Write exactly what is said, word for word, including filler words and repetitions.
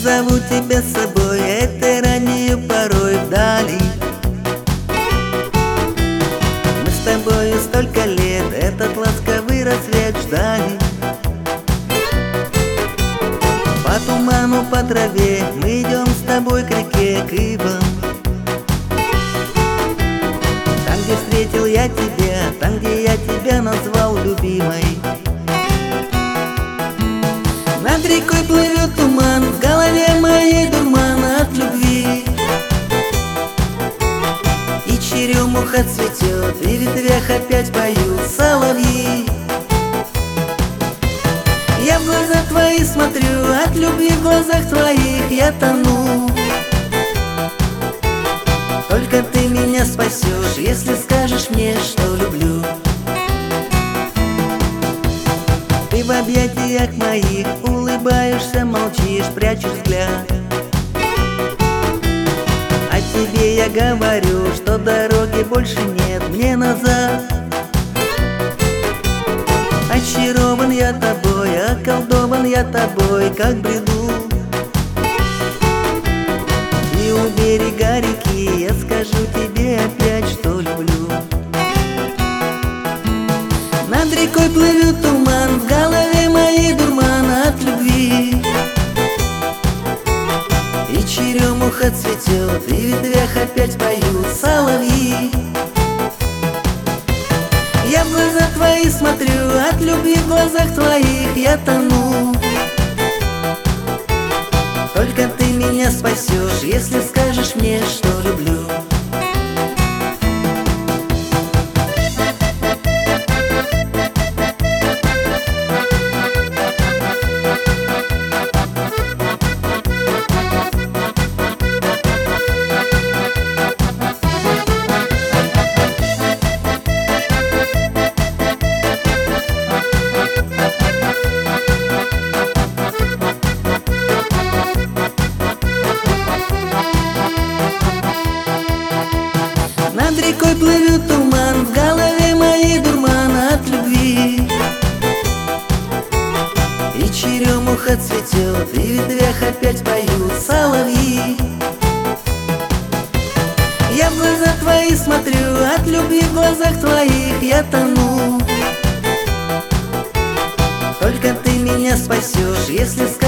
зову тебя с собой этой раннею порой вдали. Мы с тобою столько лет этот ласковый рассвет ждали. По туману, по траве мы идем с тобой к реке, к ивам. Там, где встретил я тебя, там, где я тебя назвал любимой. Над рекой плывет туман, в голове моей дурман от любви. И черемуха цветет, и в ветвях опять поют соловьи. Я в глаза твои смотрю, от любви в глазах твоих я тону. Только ты меня спасешь, если скажешь мне, что люблю. Ты в объятиях моих улыбаешься, молчишь, прячешь взгляд. А тебе я говорю, что дороги больше нет мне назад. Очарован я тобой, околдован я тобой, как бреду. И у берега реки я скажу тебе опять, что люблю. Над рекой плывет туман, в голове моей дурман от любви. И черемуха цветет, и в ветвях опять поют соловьи. Я в глаза твои смотрю, от любви в глазах твоих я тону. Только ты меня спасешь, если скажешь мне, что люблю. Над рекой плывет туман, в голове моей дурман от любви. И черемуха цветет, и в ветвях опять поют соловьи. Я в глаза твои смотрю, от любви в глазах твоих я тону. Только ты меня спасешь, если скажешь